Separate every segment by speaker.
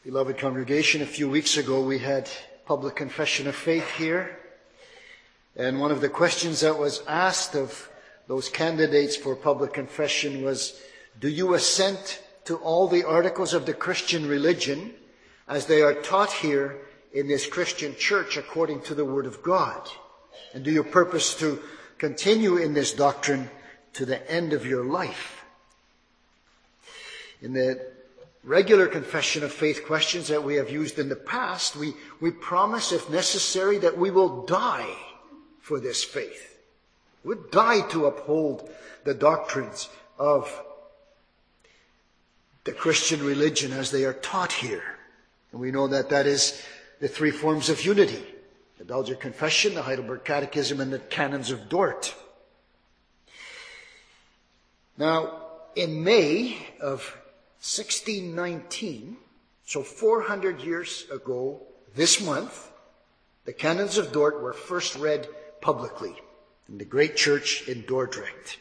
Speaker 1: Beloved congregation, a few weeks ago we had public confession of faith here. And one of the questions that was asked of those candidates for public confession was, do you assent to all the articles of the Christian religion as they are taught here in this Christian church according to the Word of God? And do you purpose to continue in this doctrine to the end of your life? In the regular confession of faith questions that we have used in the past, we promise, if necessary, that we will die for this faith. We'll die to uphold the doctrines of the Christian religion as they are taught here. And we know that that is the three forms of unity: the Belgian Confession, the Heidelberg Catechism, and the Canons of Dort. Now, in May of 1619, so 400 years ago this month, the Canons of Dort were first read publicly in the great church in Dordrecht.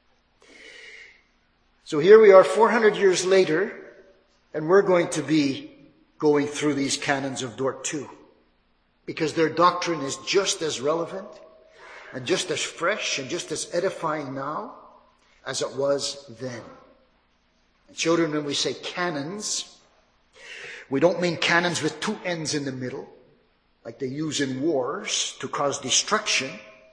Speaker 1: So here we are 400 years later, and we're going to be going through these Canons of Dort too, because their doctrine is just as relevant and just as fresh and just as edifying now as it was then. Children, when we say canons, we don't mean cannons with two ends in the middle, like they use in wars to cause destruction.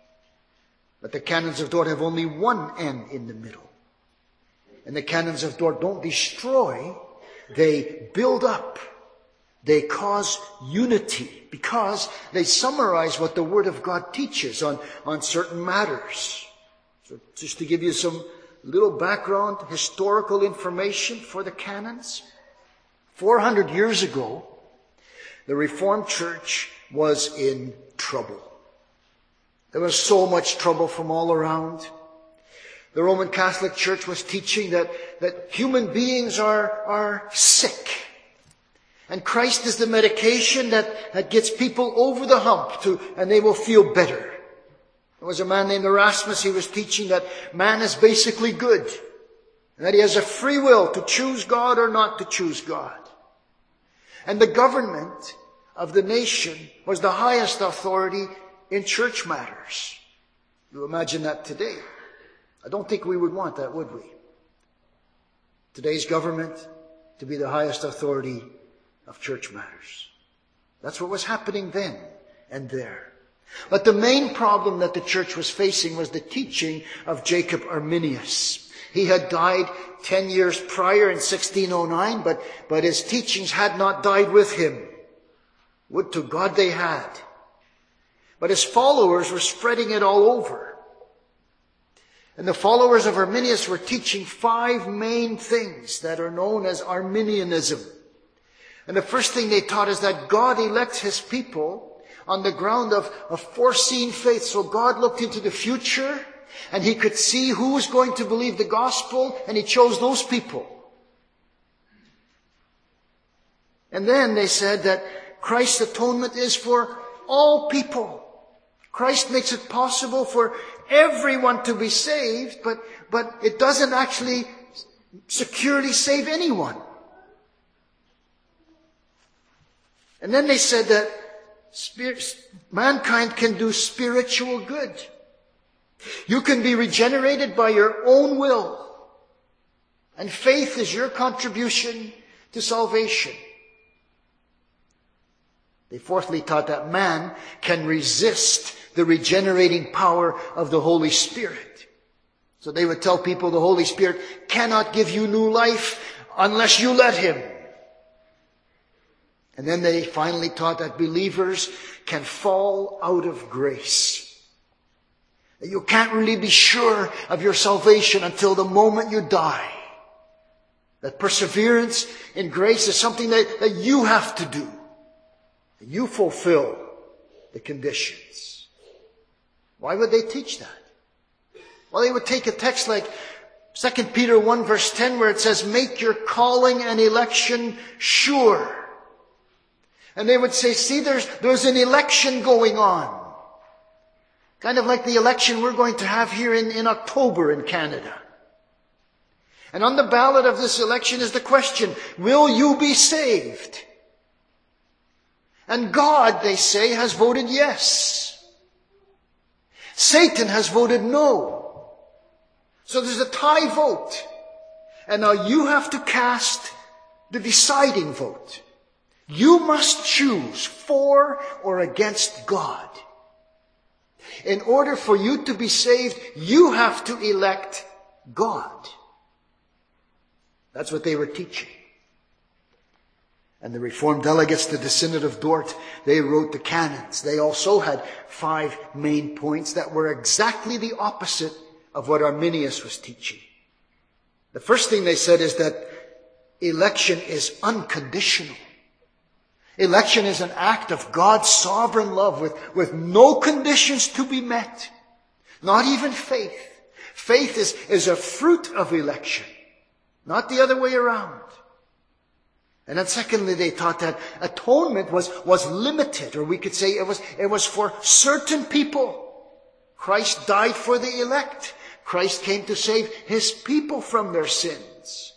Speaker 1: But the Canons of Dort have only one end in the middle. And the Canons of Dort don't destroy, they build up. They cause unity because they summarize what the Word of God teaches on certain matters. So just to give you some little background, historical information for the canons. 400 years ago, the Reformed Church was in trouble. There was so much trouble from all around. The Roman Catholic Church was teaching that human beings are sick. And Christ is the medication that gets people over the hump and they will feel better. There was a man named Erasmus. He was teaching that man is basically good, and that he has a free will to choose God or not to choose God. And the government of the nation was the highest authority in church matters. You imagine that today. I don't think we would want that, would we? Today's government to be the highest authority of church matters. That's what was happening then and there. But the main problem that the church was facing was the teaching of Jacob Arminius. He had died 10 years prior in 1609, but his teachings had not died with him. Would to God they had. But his followers were spreading it all over. And the followers of Arminius were teaching 5 main things that are known as Arminianism. And the first thing they taught is that God elects his people on the ground of foreseen faith. So God looked into the future and he could see who was going to believe the gospel, and he chose those people. And then they said that Christ's atonement is for all people. Christ makes it possible for everyone to be saved, but it doesn't actually securely save anyone. And then they said that mankind can do spiritual good. You can be regenerated by your own will. And faith is your contribution to salvation. They fourthly taught that man can resist the regenerating power of the Holy Spirit. So they would tell people the Holy Spirit cannot give you new life unless you let him. And then they finally taught that believers can fall out of grace. That you can't really be sure of your salvation until the moment you die. That perseverance in grace is something that you have to do. That you fulfill the conditions. Why would they teach that? Well, they would take a text like 2 Peter 1 verse 10 where it says, make your calling and election sure. And they would say, see, there's an election going on. Kind of like the election we're going to have here in October in Canada. And on the ballot of this election is the question, will you be saved? And God, they say, has voted yes. Satan has voted no. So there's a tie vote. And now you have to cast the deciding vote. You must choose for or against God. In order for you to be saved, you have to elect God. That's what they were teaching. And the Reformed delegates to the Synod of Dort, they wrote the canons. They also had 5 main points that were exactly the opposite of what Arminius was teaching. The first thing they said is that election is unconditional. Election is an act of God's sovereign love with no conditions to be met. Not even faith. Faith is a fruit of election, not the other way around. And then secondly, they taught that atonement was limited, or we could say it was for certain people. Christ died for the elect. Christ came to save his people from their sins.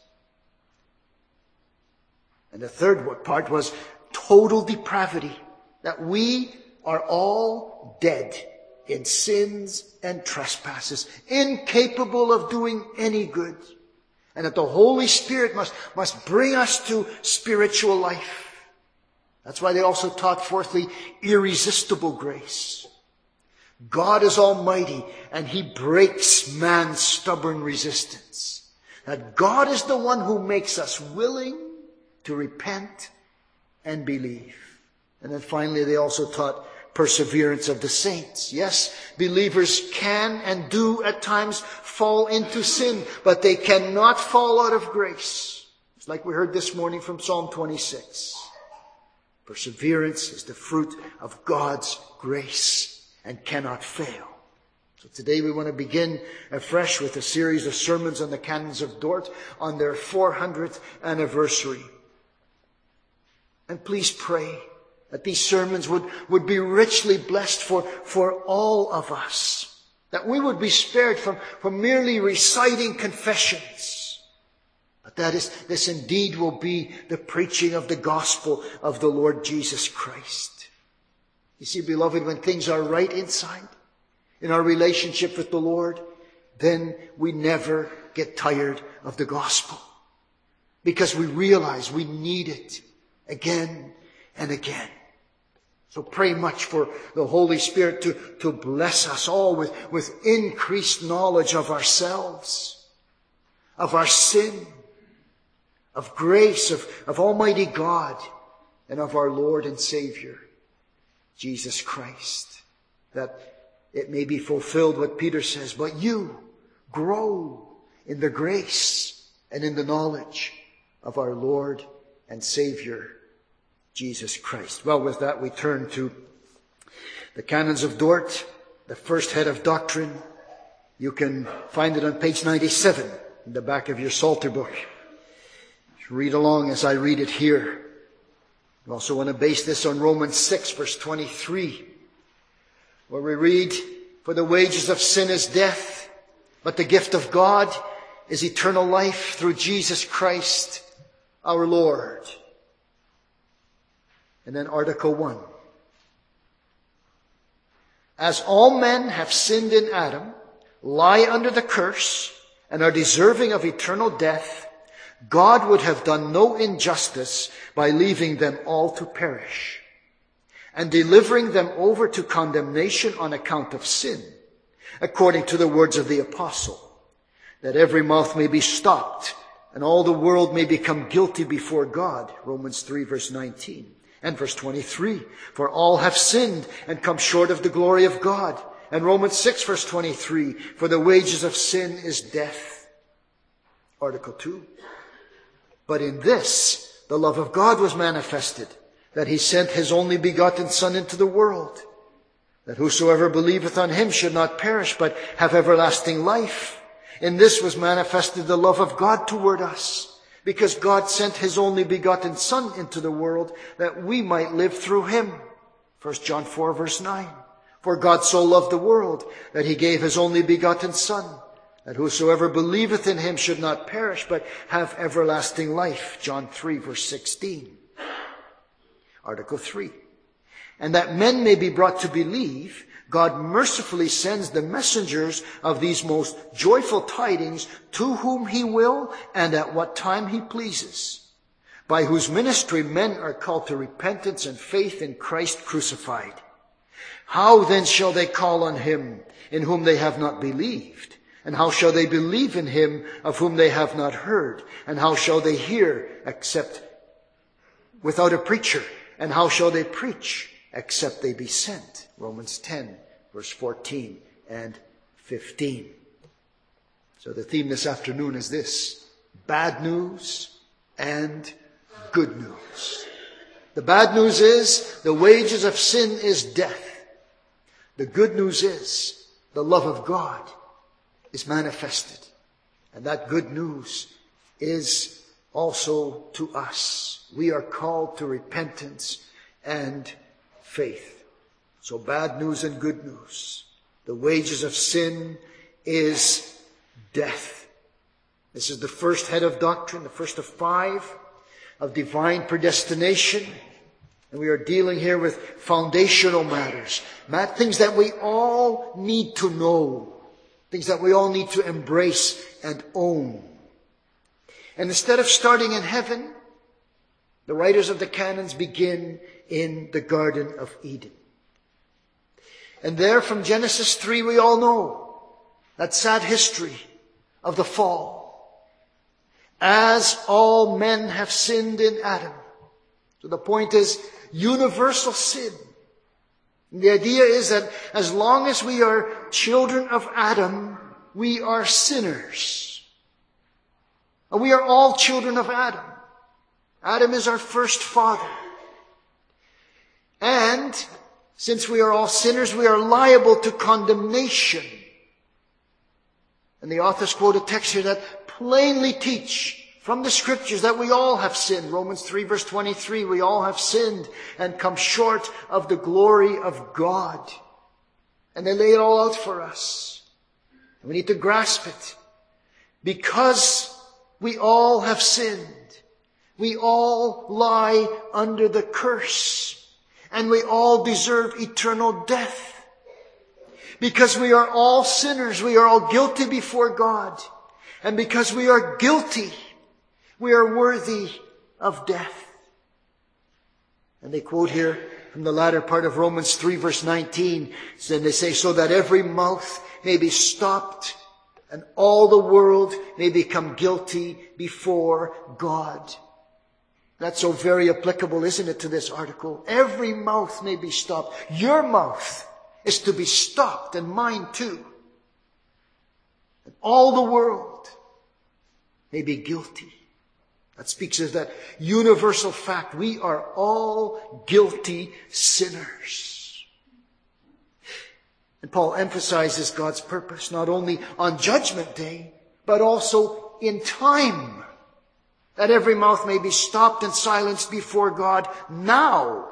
Speaker 1: And the third part was total depravity, that we are all dead in sins and trespasses, incapable of doing any good, and that the Holy Spirit must bring us to spiritual life. That's why they also taught, fourthly, irresistible grace. God is almighty, and he breaks man's stubborn resistance. That God is the one who makes us willing to repent and believe. And then finally, they also taught perseverance of the saints. Yes, believers can and do at times fall into sin, but they cannot fall out of grace. It's like we heard this morning from Psalm 26. Perseverance is the fruit of God's grace and cannot fail. So today we want to begin afresh with a series of sermons on the Canons of Dort on their 400th anniversary. And please pray that these sermons would be richly blessed for all of us. That we would be spared from merely reciting confessions. But that this indeed will be the preaching of the gospel of the Lord Jesus Christ. You see, beloved, when things are right inside, in our relationship with the Lord, then we never get tired of the gospel. Because we realize we need it again and again. So pray much for the Holy Spirit to bless us all with increased knowledge of ourselves, of our sin, of grace, of Almighty God, and of our Lord and Savior, Jesus Christ. That it may be fulfilled what Peter says, but you grow in the grace and in the knowledge of our Lord and Savior, Jesus Christ. Well, with that, we turn to the Canons of Dort, the first head of doctrine. You can find it on page 97 in the back of your Psalter book. Read along as I read it here. We also want to base this on Romans 6, verse 23, where we read, "For the wages of sin is death, but the gift of God is eternal life through Jesus Christ our Lord." And then Article 1. "As all men have sinned in Adam, lie under the curse, and are deserving of eternal death, God would have done no injustice by leaving them all to perish, and delivering them over to condemnation on account of sin, according to the words of the apostle, that every mouth may be stopped, and all the world may become guilty before God." Romans 3, verse 19. And verse 23, "For all have sinned and come short of the glory of God." And Romans 6, verse 23, "For the wages of sin is death." Article 2, "But in this the love of God was manifested, that he sent his only begotten Son into the world, that whosoever believeth on him should not perish, but have everlasting life. In this was manifested the love of God toward us, because God sent his only begotten Son into the world, that we might live through him." 1 John 4, verse 9. "For God so loved the world, that he gave his only begotten Son, that whosoever believeth in him should not perish, but have everlasting life." John 3, verse 16. Article 3. and that men may be brought to believe, God mercifully sends the messengers of these most joyful tidings to whom he will and at what time he pleases, by whose ministry men are called to repentance and faith in Christ crucified. How then shall they call on him in whom they have not believed? And how shall they believe in him of whom they have not heard? And how shall they hear except without a preacher? And how shall they preach except they be sent? Romans 10, verse 14 and 15. So the theme this afternoon is this: bad news and good news. The bad news is the wages of sin is death. The good news is the love of God is manifested. And that good news is also to us. We are called to repentance and faith. So bad news and good news. The wages of sin is death. This is the first head of doctrine, the first of 5 of divine predestination. And we are dealing here with foundational matters. Things that we all need to know. Things that we all need to embrace and own. And instead of starting in heaven, the writers of the canons begin in the Garden of Eden. And there from Genesis 3 we all know that sad history of the fall. As all men have sinned in Adam. So the point is universal sin. And the idea is that as long as we are children of Adam, we are sinners. And we are all children of Adam. Adam is our first father. And since we are all sinners, we are liable to condemnation. And the authors quote a text here that plainly teach from the scriptures that we all have sinned. Romans 3 verse 23, we all have sinned and come short of the glory of God. And they lay it all out for us. And we need to grasp it. Because we all have sinned. We all lie under the curse. And we all deserve eternal death. Because we are all sinners, we are all guilty before God. And because we are guilty, we are worthy of death. And they quote here from the latter part of Romans 3 verse 19. And they say, so that every mouth may be stopped and all the world may become guilty before God. That's so very applicable, isn't it, to this article? Every mouth may be stopped. Your mouth is to be stopped, and mine too. And all the world may be guilty. That speaks of that universal fact. We are all guilty sinners. And Paul emphasizes God's purpose not only on Judgment Day, but also in time. That every mouth may be stopped and silenced before God now.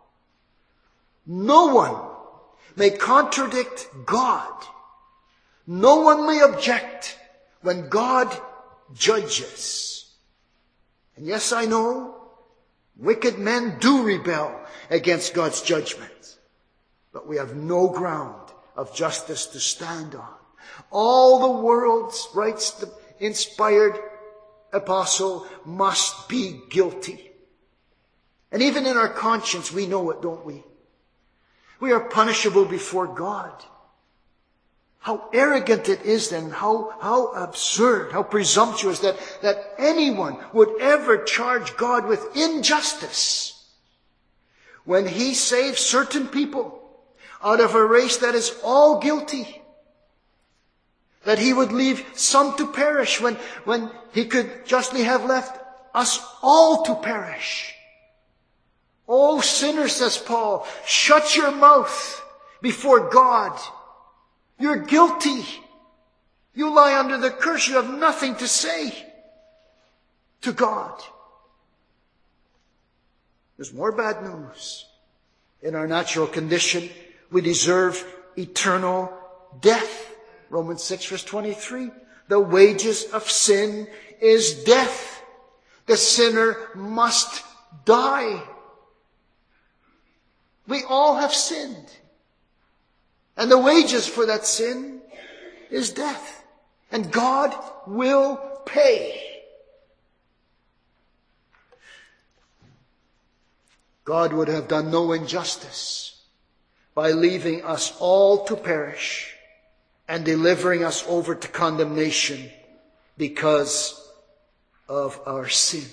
Speaker 1: No one may contradict God. No one may object when God judges. And yes, I know, wicked men do rebel against God's judgment. But we have no ground of justice to stand on. All the world's, writes the inspired apostle, must be guilty. And even in our conscience, we know it, don't we? We are punishable before God. How arrogant it is then, how absurd, how presumptuous that anyone would ever charge God with injustice when He saves certain people out of a race that is all guilty. That He would leave some to perish when He could justly have left us all to perish. Oh, sinners, says Paul, shut your mouth before God. You're guilty. You lie under the curse. You have nothing to say to God. There's more bad news. In our natural condition, we deserve eternal death. Romans 6 verse 23. The wages of sin is death. The sinner must die. We all have sinned. And the wages for that sin is death. And God will pay. God would have done no injustice by leaving us all to perish and delivering us over to condemnation because of our sin.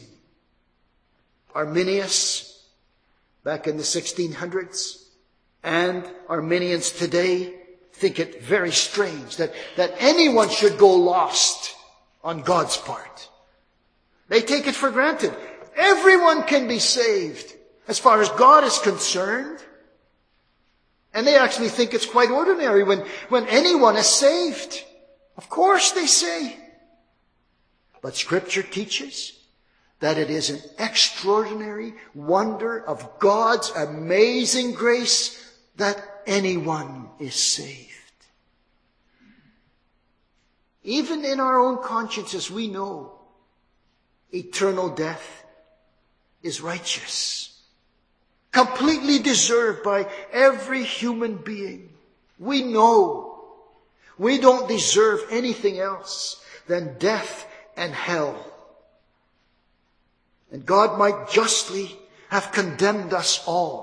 Speaker 1: Arminius, back in the 1600s, and Arminians today think it very strange that anyone should go lost on God's part. They take it for granted. Everyone can be saved as far as God is concerned. And they actually think it's quite ordinary when anyone is saved. Of course, they say. But Scripture teaches that it is an extraordinary wonder of God's amazing grace that anyone is saved. Even in our own consciences, we know eternal death is righteous, completely deserved by every human being. We know we don't deserve anything else than death and hell. And God might justly have condemned us all.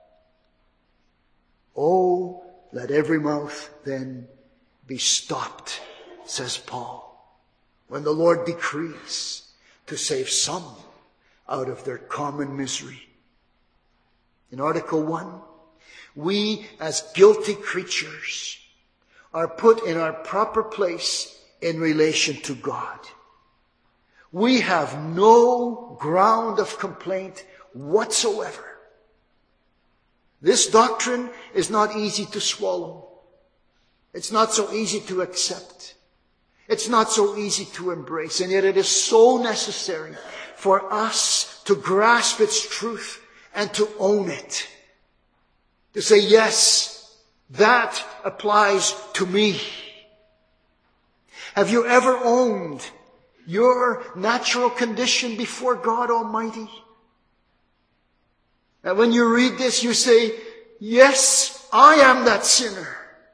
Speaker 1: Oh, let every mouth then be stopped, says Paul, when the Lord decrees to save some out of their common misery. In Article 1, we as guilty creatures are put in our proper place in relation to God. We have no ground of complaint whatsoever. This doctrine is not easy to swallow. It's not so easy to accept. It's not so easy to embrace. And yet it is so necessary for us to grasp its truth and to own it. To say, yes, that applies to me. Have you ever owned your natural condition before God Almighty? And when you read this, you say, yes, I am that sinner.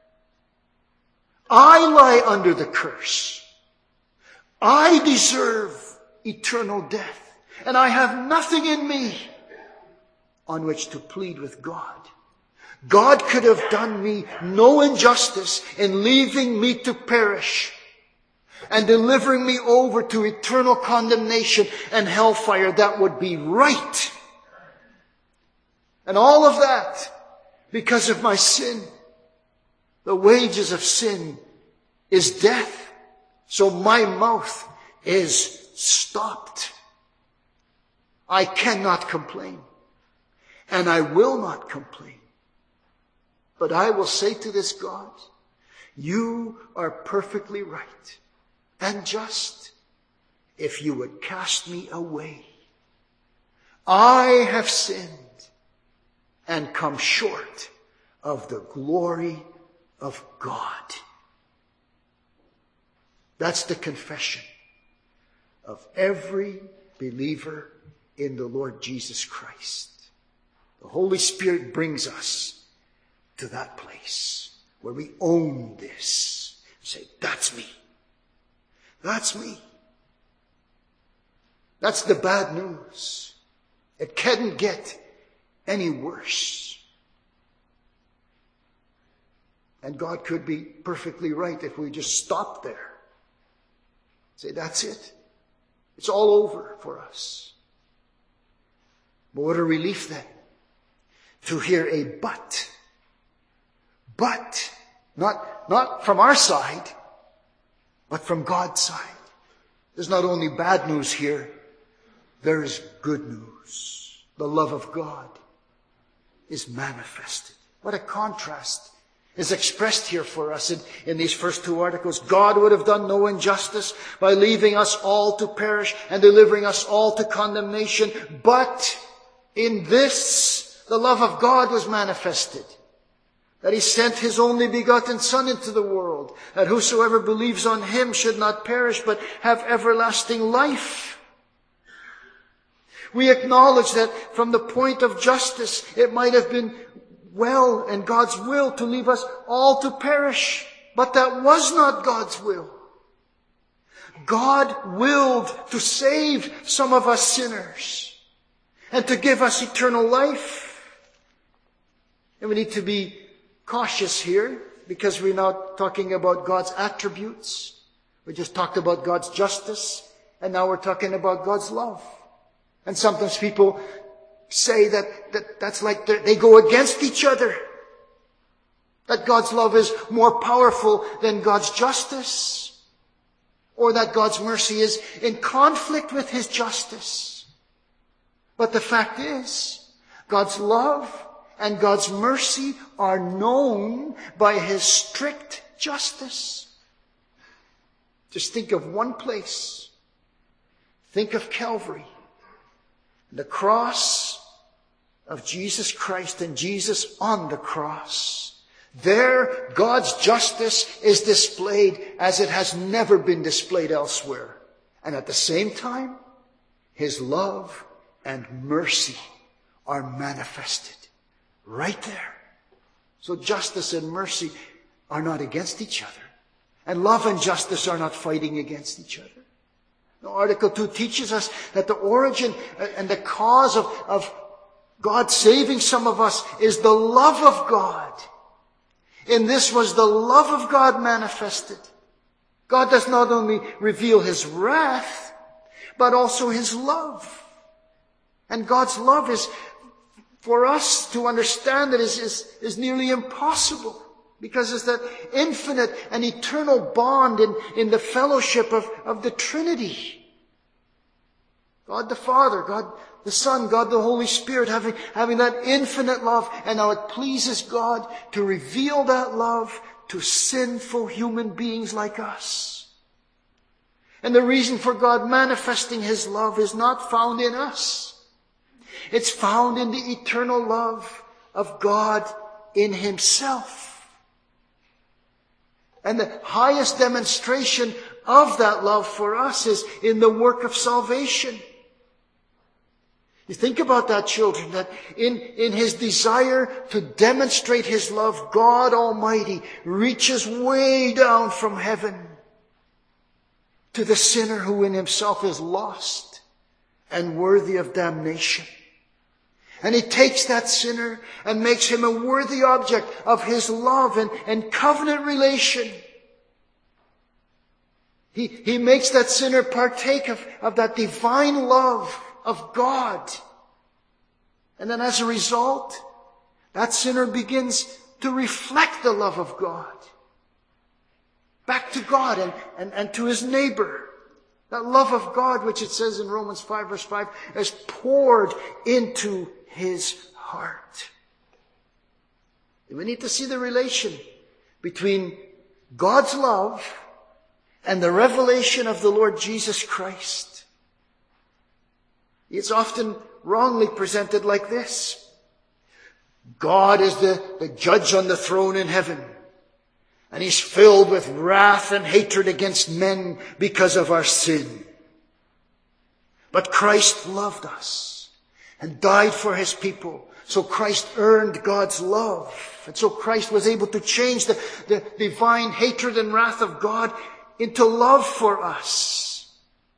Speaker 1: I lie under the curse. I deserve eternal death. And I have nothing in me on which to plead with God. God could have done me no injustice in leaving me to perish and delivering me over to eternal condemnation and hellfire. That would be right. And all of that because of my sin. The wages of sin is death. So my mouth is stopped. I cannot complain. And I will not complain. But I will say to this God, you are perfectly right and just if you would cast me away. I have sinned and come short of the glory of God. That's the confession of every believer in the Lord Jesus Christ. The Holy Spirit brings us to that place where we own this. Say, that's me. That's me. That's the bad news. It can't get any worse. And God could be perfectly right if we just stopped there. Say, that's it. It's all over for us. But what a relief then to hear a but. But, not from our side, but from God's side. There's not only bad news here, there's good news. The love of God is manifested. What a contrast is expressed here for us in these first two articles. God would have done no injustice by leaving us all to perish and delivering us all to condemnation. But in this, the love of God was manifested. That He sent His only begotten Son into the world, that whosoever believes on Him should not perish, but have everlasting life. We acknowledge that from the point of justice, it might have been well and God's will to leave us all to perish. But that was not God's will. God willed to save some of us sinners and to give us eternal life. And we need to be cautious here because we're not talking about God's attributes. We just talked about God's justice, and now we're talking about God's love. And sometimes people say that's like they go against each other. That God's love is more powerful than God's justice. Or that God's mercy is in conflict with His justice. But the fact is, God's love and God's mercy are known by His strict justice. Just think of one place. Think of Calvary. The cross of Jesus Christ and Jesus on the cross. There, God's justice is displayed as it has never been displayed elsewhere. And at the same time, His love and mercy are manifested right there. So justice and mercy are not against each other. And love and justice are not fighting against each other. No, Article 2 teaches us that the origin and the cause of God saving some of us is the love of God. In this was the love of God manifested. God does not only reveal His wrath, but also His love. And God's love is, for us to understand it, is nearly impossible. Because it's that infinite and eternal bond in the fellowship of the Trinity. God the Father, God the Son, God the Holy Spirit, having that infinite love. And now it pleases God to reveal that love to sinful human beings like us. And the reason for God manifesting His love is not found in us. It's found in the eternal love of God in Himself. And the highest demonstration of that love for us is in the work of salvation. You think about that, children, that in His desire to demonstrate His love, God Almighty reaches way down from heaven to the sinner who in himself is lost and worthy of damnation. And He takes that sinner and makes him a worthy object of His love and covenant relation. He makes that sinner partake of that divine love of God. And then as a result, that sinner begins to reflect the love of God back to God and to his neighbor. That love of God, which it says in Romans 5 verse 5, is poured into his heart. And we need to see the relation between God's love and the revelation of the Lord Jesus Christ. It's often wrongly presented like this. God is the judge on the throne in heaven. And He's filled with wrath and hatred against men because of our sin. But Christ loved us and died for His people. So Christ earned God's love. And so Christ was able to change the divine hatred and wrath of God into love for us.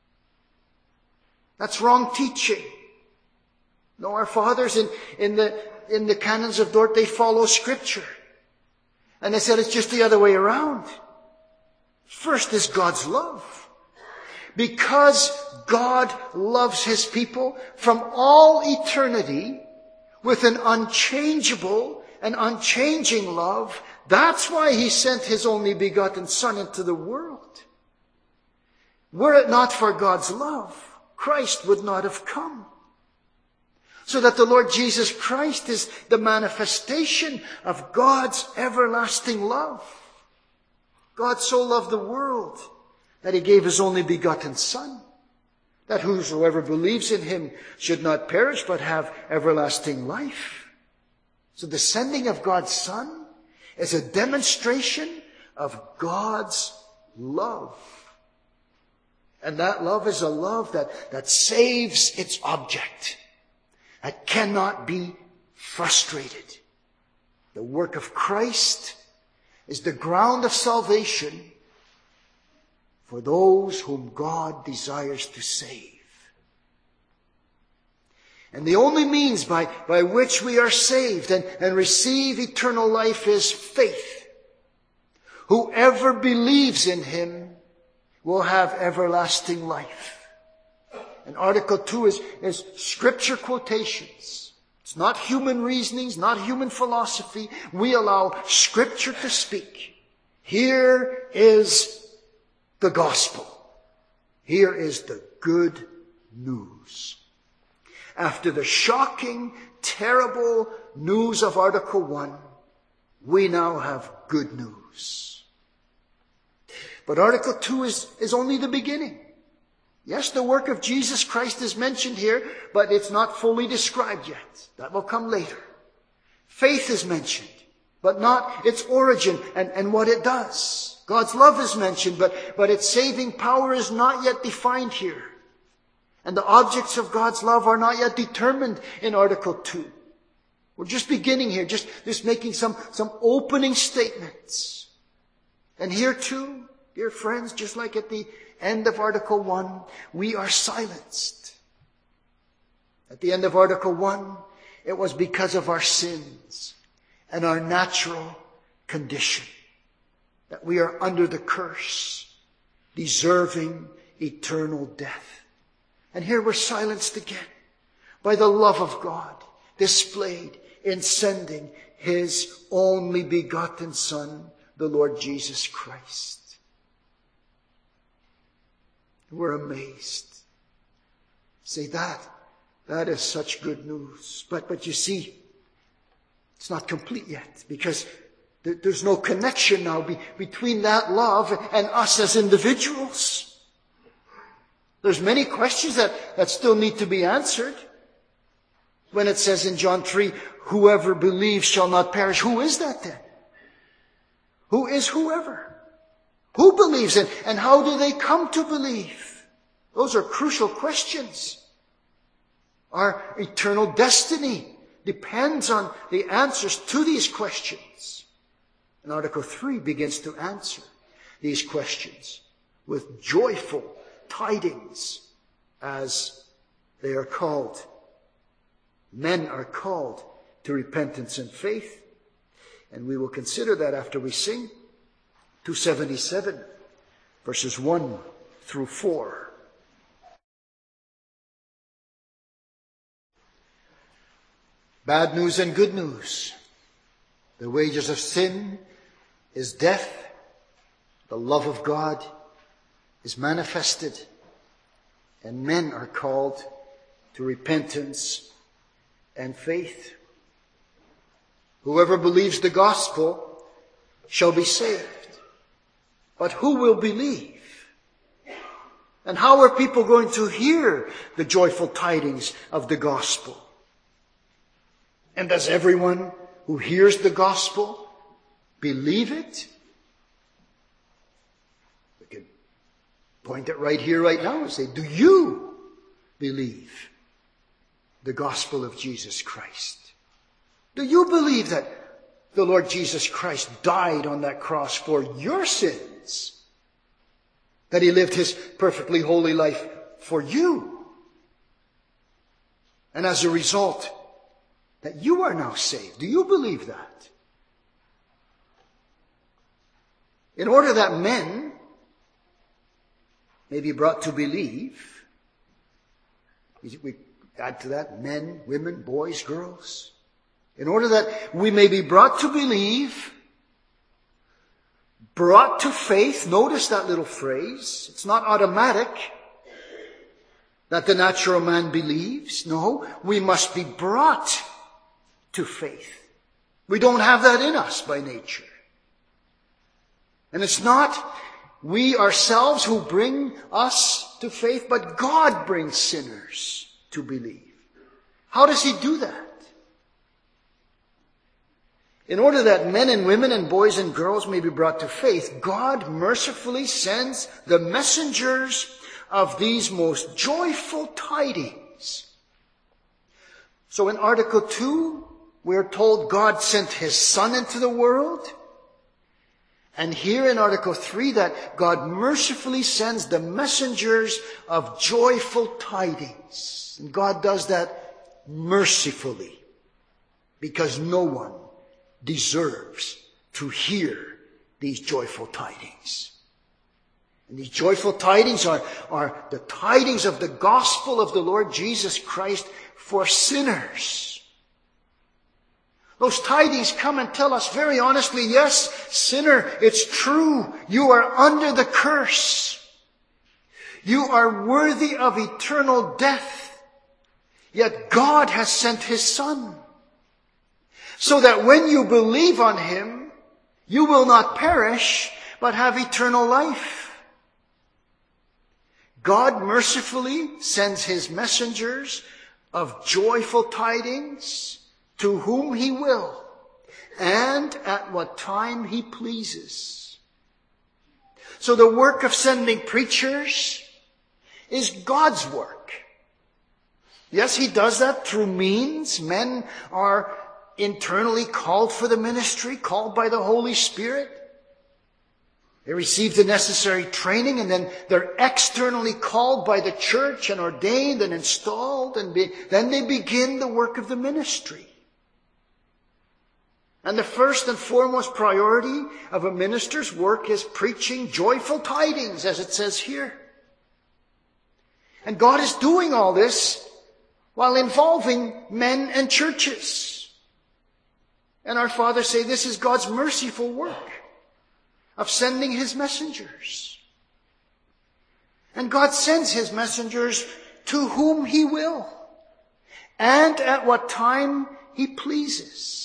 Speaker 1: That's wrong teaching. No, our fathers in the canons of Dort, they follow Scripture. And they said it's just the other way around. First is God's love. Because God loves His people from all eternity with an unchangeable and unchanging love, that's why He sent His only begotten Son into the world. Were it not for God's love, Christ would not have come. So that the Lord Jesus Christ is the manifestation of God's everlasting love. God so loved the world that He gave His only begotten Son, that whosoever believes in Him should not perish but have everlasting life. So the sending of God's Son is a demonstration of God's love. And that love is a love that saves its object, that cannot be frustrated. The work of Christ is the ground of salvation for those whom God desires to save. And the only means by which we are saved and receive eternal life is faith. Whoever believes in him will have everlasting life. And Article 2 is scripture quotations. It's not human reasonings, not human philosophy. We allow scripture to speak. Here is the gospel. Here is the good news. After the shocking, terrible news of Article 1, we now have good news. But Article 2 is only the beginning. Yes, the work of Jesus Christ is mentioned here, but it's not fully described yet. That will come later. Faith is mentioned, but not its origin and what it does. God's love is mentioned, but its saving power is not yet defined here. And the objects of God's love are not yet determined in Article 2. We're just beginning here, just making some opening statements. And here too, dear friends, just like at the end of Article 1, we are silenced. At the end of Article 1, it was because of our sins and our natural condition that we are under the curse, deserving eternal death. And here we're silenced again by the love of God displayed in sending his only begotten Son, the Lord Jesus Christ. We're amazed. Say that is such good news. But you see, it's not complete yet, because there's no connection now between that love and us as individuals. There's many questions that still need to be answered. When it says in John 3, whoever believes shall not perish. Who is that then? Who is whoever? Who believes and how do they come to believe? Those are crucial questions. Our eternal destiny depends on the answers to these questions. And Article 3 begins to answer these questions with joyful tidings, as they are called. Men are called to repentance and faith. And we will consider that after we sing 277, verses 1 through 4. Bad news and good news. The wages of sin is death. The love of God is manifested, and men are called to repentance and faith. Whoever believes the gospel shall be saved. But who will believe? And how are people going to hear the joyful tidings of the gospel? And does everyone who hears the gospel believe it? Point it right here, right now, and say, do you believe the gospel of Jesus Christ? Do you believe that the Lord Jesus Christ died on that cross for your sins? That he lived his perfectly holy life for you? And as a result, that you are now saved. Do you believe that? In order that men may be brought to believe, we add to that men, women, boys, girls. In order that we may be brought to believe, brought to faith. Notice that little phrase. It's not automatic that the natural man believes. No, we must be brought to faith. We don't have that in us by nature. And it's not we ourselves who bring us to faith, but God brings sinners to believe. How does he do that? In order that men and women and boys and girls may be brought to faith, God mercifully sends the messengers of these most joyful tidings. So in Article 2, we're told God sent his Son into the world. And here in Article 3 that God mercifully sends the messengers of joyful tidings. And God does that mercifully because no one deserves to hear these joyful tidings. And these joyful tidings are the tidings of the gospel of the Lord Jesus Christ for sinners. Those tidings come and tell us very honestly, yes, sinner, it's true. You are under the curse. You are worthy of eternal death. Yet God has sent his Son, so that when you believe on him, you will not perish, but have eternal life. God mercifully sends his messengers of joyful tidings to whom he will, and at what time he pleases. So the work of sending preachers is God's work. Yes, he does that through means. Men are internally called for the ministry, called by the Holy Spirit. They receive the necessary training, and then they're externally called by the church and ordained and installed, and then they begin the work of the ministry. And the first and foremost priority of a minister's work is preaching joyful tidings, as it says here. And God is doing all this while involving men and churches. And our fathers say this is God's merciful work of sending his messengers. And God sends his messengers to whom he will, and at what time he pleases.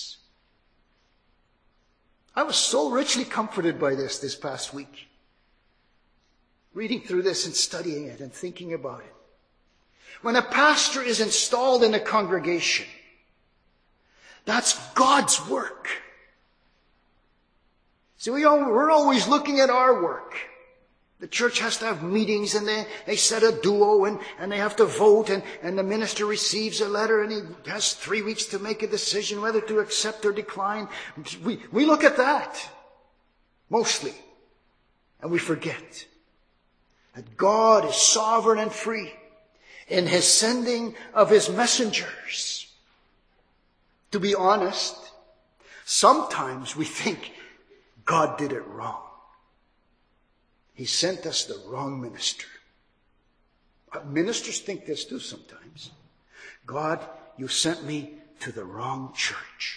Speaker 1: I was so richly comforted by this past week, reading through this and studying it and thinking about it. When a pastor is installed in a congregation, that's God's work. See, we're always looking at our work. The church has to have meetings, and they set a duo, and they have to vote, and the minister receives a letter, and he has 3 weeks to make a decision whether to accept or decline. We look at that, mostly, and we forget that God is sovereign and free in his sending of his messengers. To be honest, sometimes we think God did it wrong. He sent us the wrong minister. Ministers think this too sometimes. God, you sent me to the wrong church.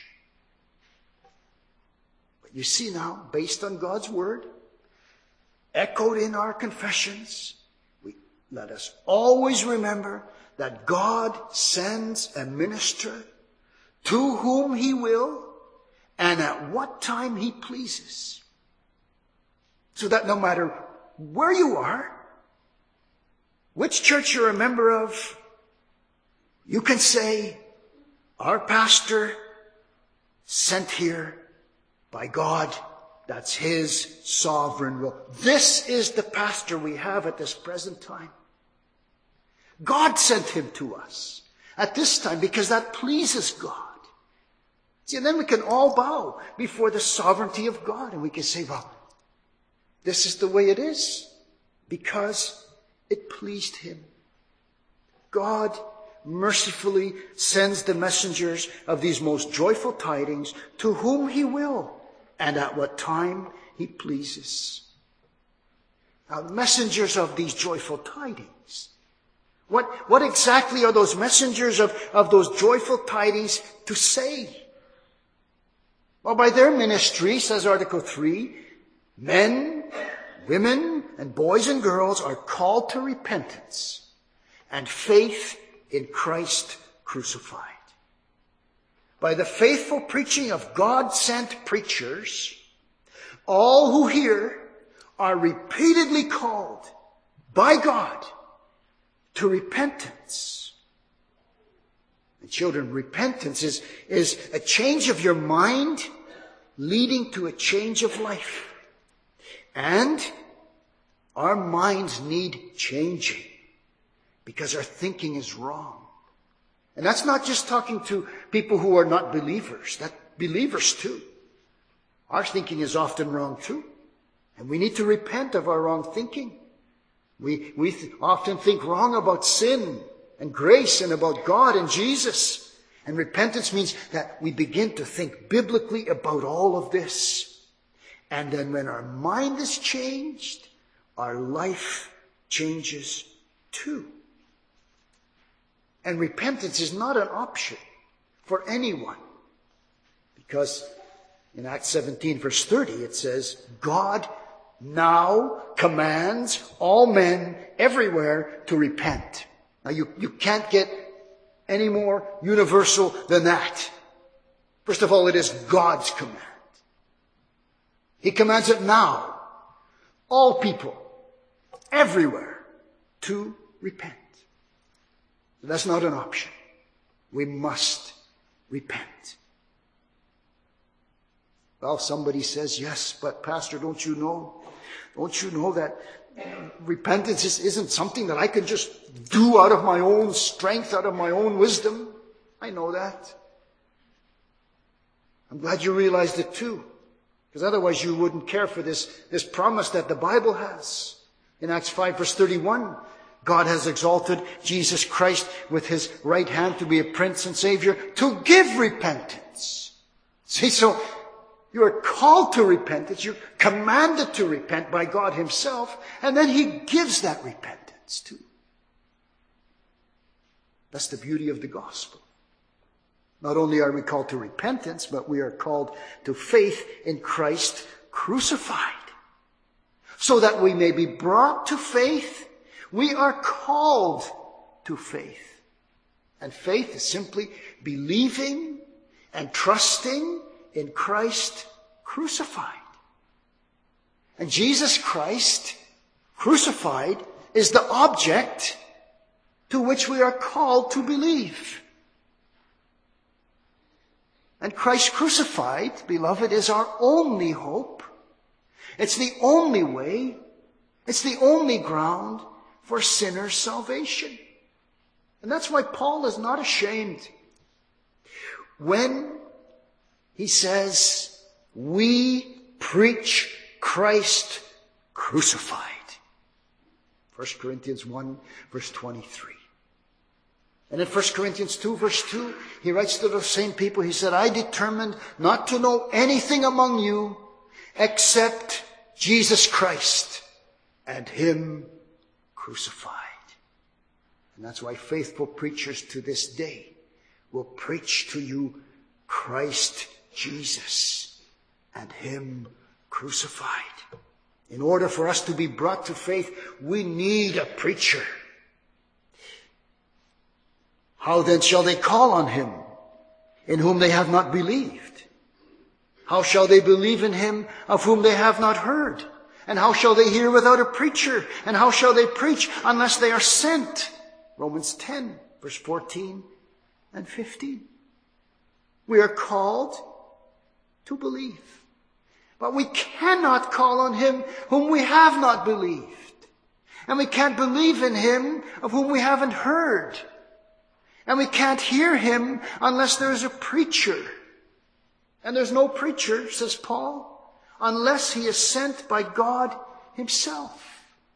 Speaker 1: But you see now, based on God's word, echoed in our confessions, let us always remember that God sends a minister to whom he will and at what time he pleases. So that no matter where you are, which church you're a member of, you can say, our pastor sent here by God. That's his sovereign will. This is the pastor we have at this present time. God sent him to us at this time because that pleases God. See, and then we can all bow before the sovereignty of God, and we can say, well, this is the way it is because it pleased him. God mercifully sends the messengers of these most joyful tidings to whom he will and at what time he pleases. Now, messengers of these joyful tidings. What exactly are those messengers of those joyful tidings to say? Well, by their ministry, says Article 3, men, women, and boys and girls are called to repentance and faith in Christ crucified. By the faithful preaching of God-sent preachers, all who hear are repeatedly called by God to repentance. And children, repentance is a change of your mind leading to a change of life. And our minds need changing because our thinking is wrong. And that's not just talking to people who are not believers. That's believers too. Our thinking is often wrong too. And we need to repent of our wrong thinking. We often think wrong about sin and grace and about God and Jesus. And repentance means that we begin to think biblically about all of this. And then when our mind is changed, our life changes too. And repentance is not an option for anyone. Because in Acts 17 verse 30 it says, God now commands all men everywhere to repent. Now you can't get any more universal than that. First of all, it is God's command. He commands it now. All people, everywhere, to repent. That's not an option. We must repent. Well, somebody says, yes, but Pastor, don't you know that repentance isn't something that I can just do out of my own strength, out of my own wisdom? I know that. I'm glad you realized it too. Because otherwise you wouldn't care for this promise that the Bible has. In Acts 5 verse 31, God has exalted Jesus Christ with his right hand to be a prince and savior to give repentance. See, so you are called to repentance. You're commanded to repent by God himself. And then he gives that repentance too. That's the beauty of the gospel. Not only are we called to repentance, but we are called to faith in Christ crucified. So that we may be brought to faith, we are called to faith. And faith is simply believing and trusting in Christ crucified. And Jesus Christ crucified is the object to which we are called to believe. And Christ crucified, beloved, is our only hope. It's the only way. It's the only ground for sinners' salvation. And that's why Paul is not ashamed when he says, we preach Christ crucified. 1 Corinthians 1 verse 23. And in 1 Corinthians 2 verse 2, he writes to those same people, he said, I determined not to know anything among you except Jesus Christ and him crucified. And that's why faithful preachers to this day will preach to you Christ Jesus and him crucified. In order for us to be brought to faith, we need a preacher. How then shall they call on him in whom they have not believed? How shall they believe in him of whom they have not heard? And how shall they hear without a preacher? And how shall they preach unless they are sent? Romans 10, verse 14 and 15. We are called to believe. But we cannot call on him whom we have not believed. And we can't believe in him of whom we haven't heard. And we can't hear him unless there's a preacher. And there's no preacher, says Paul, unless he is sent by God himself.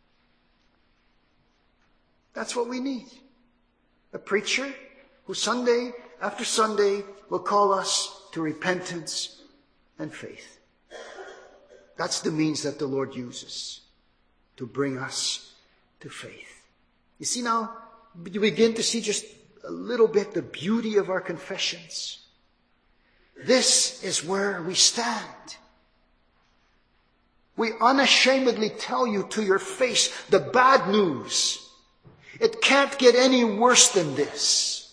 Speaker 1: That's what we need. A preacher who Sunday after Sunday will call us to repentance and faith. That's the means that the Lord uses to bring us to faith. You see now, you begin to see just a little bit the beauty of our confessions. This is where we stand. We unashamedly tell you to your face the bad news. It can't get any worse than this.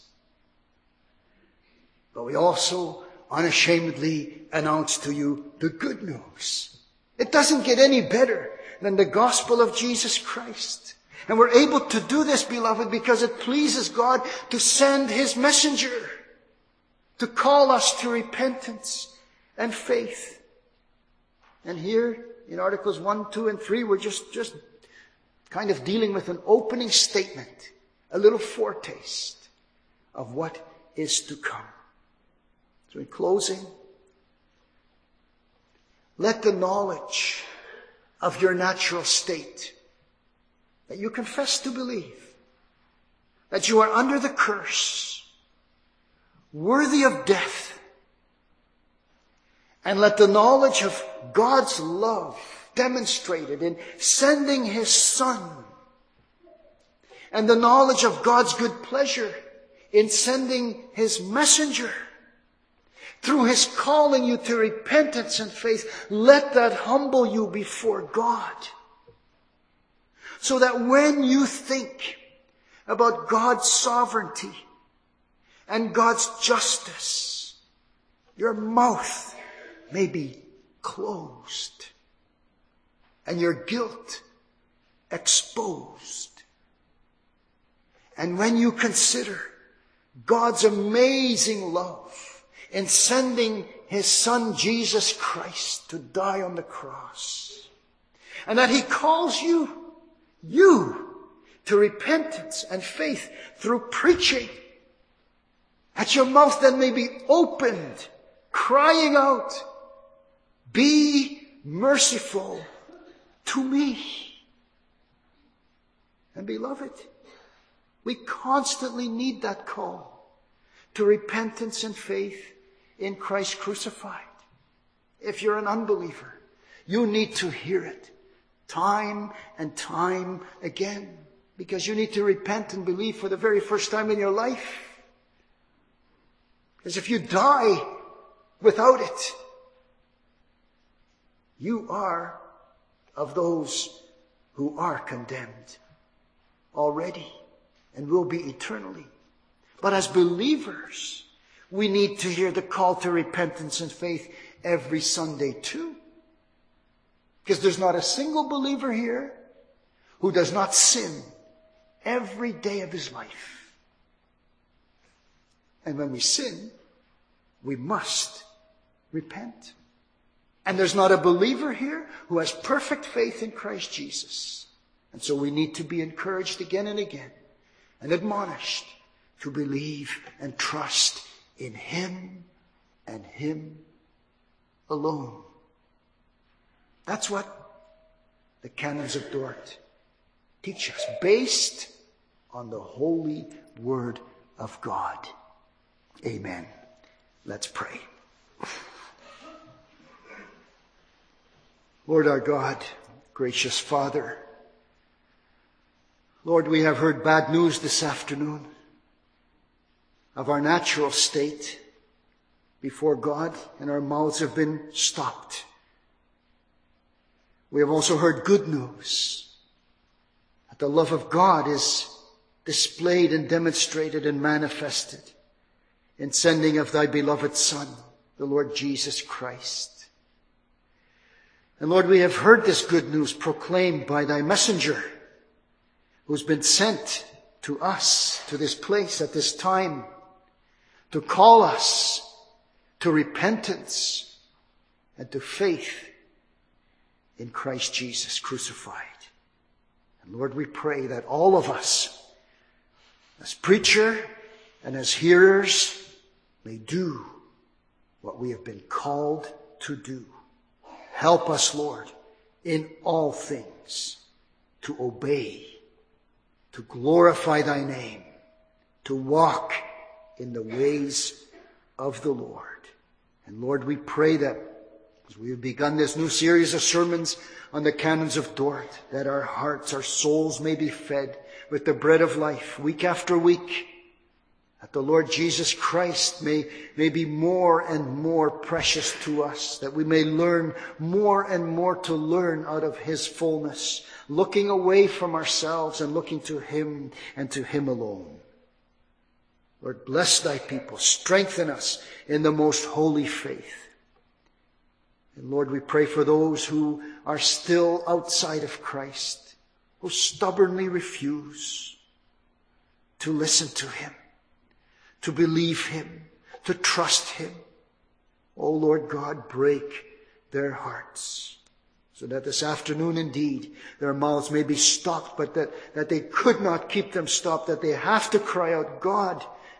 Speaker 1: But we also unashamedly announce to you the good news. It doesn't get any better than the gospel of Jesus Christ. And we're able to do this, beloved, because it pleases God to send his messenger to call us to repentance and faith. And here in Articles 1, 2, and 3, we're just kind of dealing with an opening statement, a little foretaste of what is to come. So in closing, let the knowledge of your natural state, that you confess to believe, that you are under the curse, worthy of death, and let the knowledge of God's love demonstrated in sending His Son, and the knowledge of God's good pleasure in sending His messenger, through His calling you to repentance and faith, let that humble you before God. So that when you think about God's sovereignty and God's justice, your mouth may be closed and your guilt exposed. And when you consider God's amazing love in sending His Son Jesus Christ to die on the cross, and that He calls you to repentance and faith through preaching, that your mouth then may be opened, crying out, "Be merciful to me." And beloved, we constantly need that call to repentance and faith in Christ crucified. If you're an unbeliever, you need to hear it time and time again, because you need to repent and believe for the very first time in your life. Because if you die without it, you are of those who are condemned already and will be eternally. But as believers, we need to hear the call to repentance and faith every Sunday too. Because there's not a single believer here who does not sin every day of his life. And when we sin, we must repent. And there's not a believer here who has perfect faith in Christ Jesus. And so we need to be encouraged again and again and admonished to believe and trust in Him and Him alone. That's what the canons of Dort teach us, based on the holy Word of God. Amen. Let's pray. Lord our God, gracious Father, Lord, we have heard bad news this afternoon of our natural state before God, and our mouths have been stopped. We have also heard good news that the love of God is displayed and demonstrated and manifested in sending of Thy beloved Son, the Lord Jesus Christ. And Lord, we have heard this good news proclaimed by Thy messenger, who's been sent to us, to this place at this time, to call us to repentance and to faith in Christ Jesus crucified. And Lord, we pray that all of us, as preacher and as hearers, may do what we have been called to do. Help us, Lord, in all things to obey, to glorify Thy name, to walk in the ways of the Lord. And Lord, we pray that as we have begun this new series of sermons on the canons of Dort, that our hearts, our souls may be fed with the bread of life week after week, that the Lord Jesus Christ may be more and more precious to us, that we may learn more and more to learn out of His fullness, looking away from ourselves and looking to Him and to Him alone. Lord, bless Thy people, strengthen us in the most holy faith. And Lord, we pray for those who are still outside of Christ, who stubbornly refuse to listen to Him, to believe Him, to trust Him. Oh Lord God, break their hearts, so that this afternoon indeed their mouths may be stopped, but that they could not keep them stopped, that they have to cry out, God,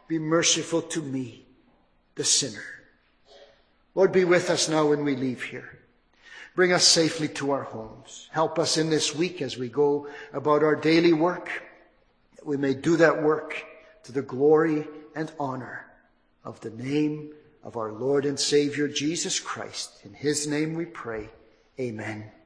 Speaker 1: be merciful to me, the sinner. Lord, be with us now when we leave here. Bring us safely to our homes. Help us in this week as we go about our daily work, that we may do that work to the glory and honor of the name of our Lord and Savior, Jesus Christ. In his name we pray. Amen.